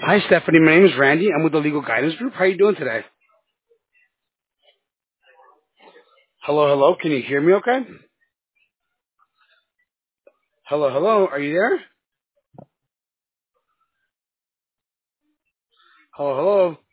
Hi, Stephanie. My name is Randy. I'm with the Legal Guidance Group. How are you doing today? Hello, hello. Can you hear me okay? Hello, hello. Are you there? Hello, hello.